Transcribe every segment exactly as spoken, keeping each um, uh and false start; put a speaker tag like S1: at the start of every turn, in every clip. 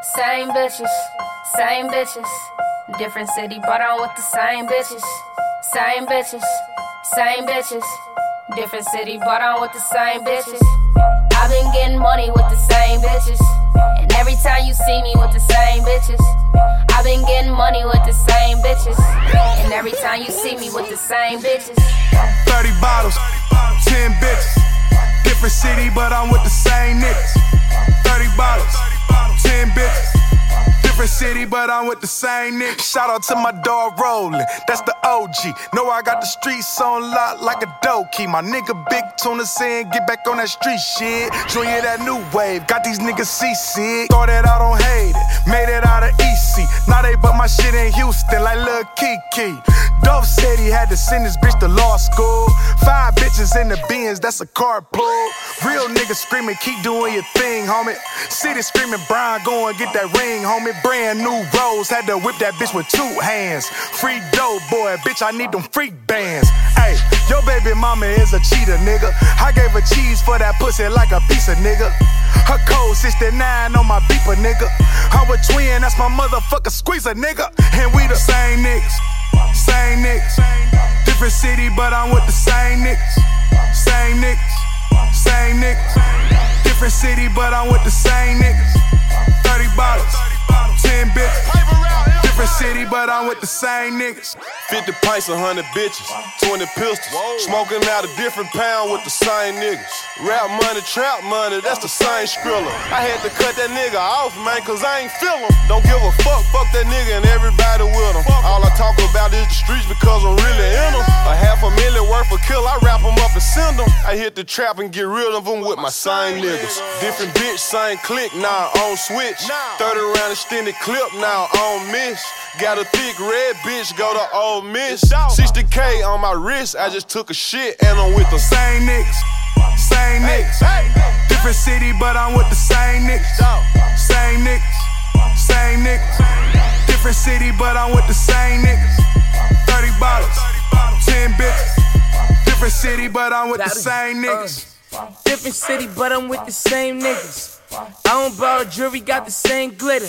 S1: Same bitches, same bitches. Different city, but I'm with the same bitches. Same bitches, same bitches. Different city, but I'm with the same bitches. I've been getting money with the same bitches. And every time you see me with the same bitches. I've been getting money with the same bitches. And every time you see me with the same bitches.
S2: thirty bottles, ten bitches. Different city, but I'm with the same niggas. thirty bottles, ten bitches. Different city, but I'm with the same niggas. Shout out to my dog Rollin', that's the O G. Know I got the streets on lock like a dope key. My nigga Big Tuna saying get back on that street shit. Junior that new wave, got these niggas seasick. Thought that I don't hate it, made it out of E C. Now they but my shit in Houston like Lil Kiki. Dove said he had to send his bitch to law school. Five bitches in the Benz, that's a carpool. Real niggas screaming, keep doing your thing, homie. City screaming, Brian, go and get that ring, homie. Brand new Rose, had to whip that bitch with two hands. Free dope, boy, bitch, I need them freak bands. Ayy, your baby mama is a cheater, nigga. I gave her cheese for that pussy like a piece of nigga. Her code sixty-nine on my beeper, nigga. I'm a twin, that's my motherfucker squeezer, nigga. And we the same niggas, same niggas. Different city, but I'm with the same niggas. Same niggas, same niggas. Different city, but I'm with the same niggas. thirty bottles, ten bitches. Different city, but I'm with the same niggas.
S3: fifty pints, a hundred bitches, twenty pistols. Smoking out a different pound with the same niggas. Rap money, trap money, that's the same skrilla. I had to cut that nigga off, man, cause I ain't feel him. Don't give a fuck, fuck that nigga and everybody with him. All I talk about is the streets because I'm really in them. A half a million worth of kill, I wrap them up and send them. I hit the trap and get rid of them with my same niggas. Different bitch, same click, now on switch. thirty round extended clip, now on miss. Got a thick red bitch, go to Ole Miss. sixty K on my wrist, I just took a shit and I'm with the
S2: same niggas, same niggas. Different city, but I'm with the same niggas. Same niggas, same niggas. Different city, but I'm with the same niggas. thirty bottles, ten bitches. Different city, but I'm with the same niggas.
S4: Different city, but I'm with the same niggas. I don't borrow jewelry, got the same glitter.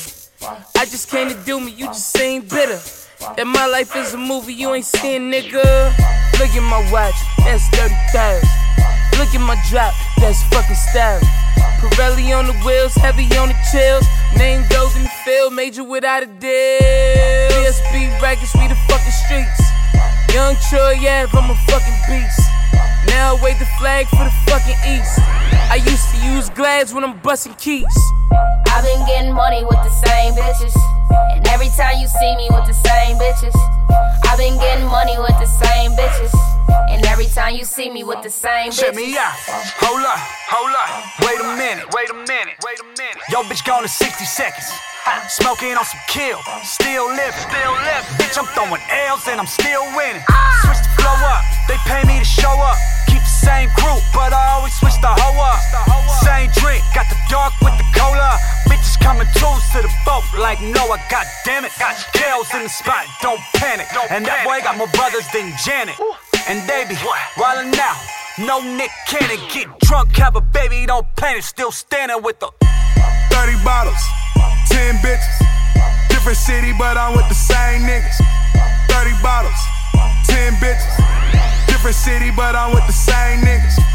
S4: I just came to do me, you just seem bitter. That my life is a movie, you ain't seen, nigga. Look at my watch, that's thirty thousand. Look at my drop, that's fucking style. Pirelli on the wheels, heavy on the chills. Name goes in the field, major without a deal. B S B records, we the fucking streets. Young Troy, yeah, I'm a fucking beast. Now I wave the flag for the fucking East. I used to use glads when I'm busting keys.
S1: I've been getting money with the same bitches. And every time you see me with the same bitches. I've been getting money with the same bitches. And every time you see me with the same bitches.
S5: Check me out. Hold up, hold up. Wait a minute, wait a minute, wait a minute. Yo, bitch, gone in sixty seconds. Smoking on some kill, still living, still living. Bitch, I'm throwing L's and I'm still winning. Switch the flow up, they pay me to show up. Keep the same crew, but I always switch the hoe up. Same drink, got the dark with the cola. Bitches coming twos to the boat like Noah, goddamn it. Got girls in the spot, don't panic. And that boy got more brothers than Janet. And they be wildin' out, no Nick Cannon. Get drunk, have a baby, don't panic. Still standing with the
S2: thirty bottles, ten bitches. Different city, but I'm with the same niggas. thirty bottles, ten bitches. Different city, but I'm with the same niggas.